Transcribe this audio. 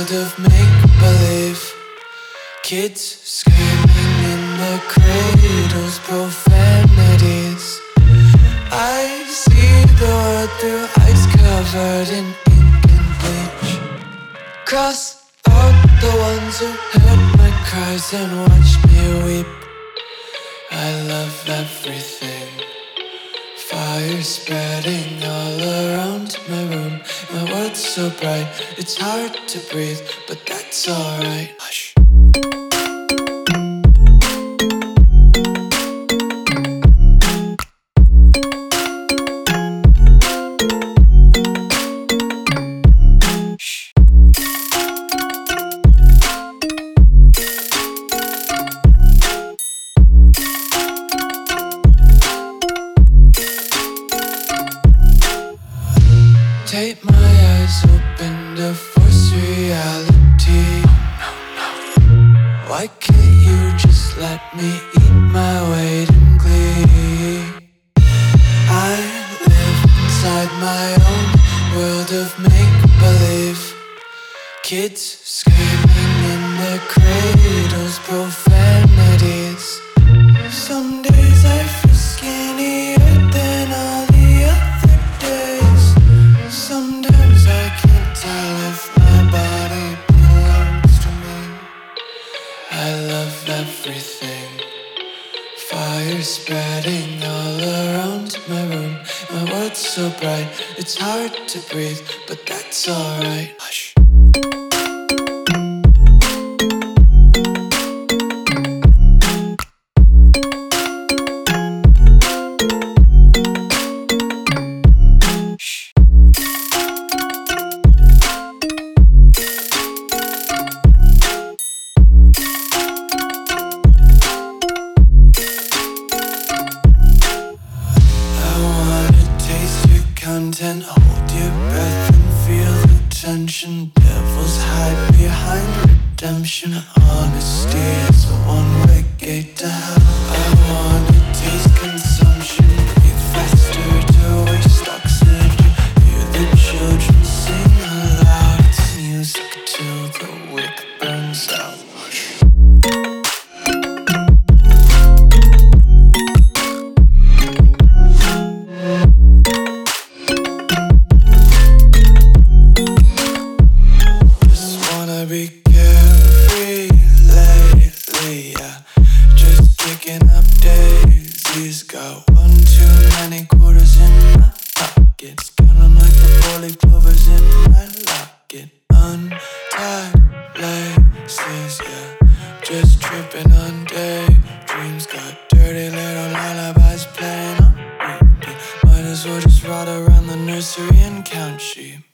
world of make-believe. Kids screaming in the cradles, profanities. I see the world through ice covered in ink and bleach. Cross out the ones who heard my cries and watched me weep. I love everything. Fire spreading all around my room. My world's so bright, it's hard to breathe, but that's alright. Hush. Take my eyes open to force reality. Why can't you just let me eat my weight in glee? I live inside my own world of make-believe. Kids screaming in their cradles, profanities. Some days I feel skinnier than all the other days. Sometimes I can't tell if my body belongs to me. I love everything. Fire spreading all around my room. My world's so bright, it's hard to breathe, but that's alright. Hush. Content, hold your breath and feel the tension. Devils hide behind redemption. Honesty is a one-way gate to hell. I wanna taste consumption. Breathe faster to waste oxygen. Hear the children sing aloud. It's music till the wick burns out. Be carefree lately, yeah. Just kicking up daisies. Got one too many quarters in my pockets. Counting like the four-leaf clovers in my locket. Untied laces, yeah. Just tripping on daydreams. Got dirty little lullabies playing on repeat. Might as well just ride around the nursery and count sheep.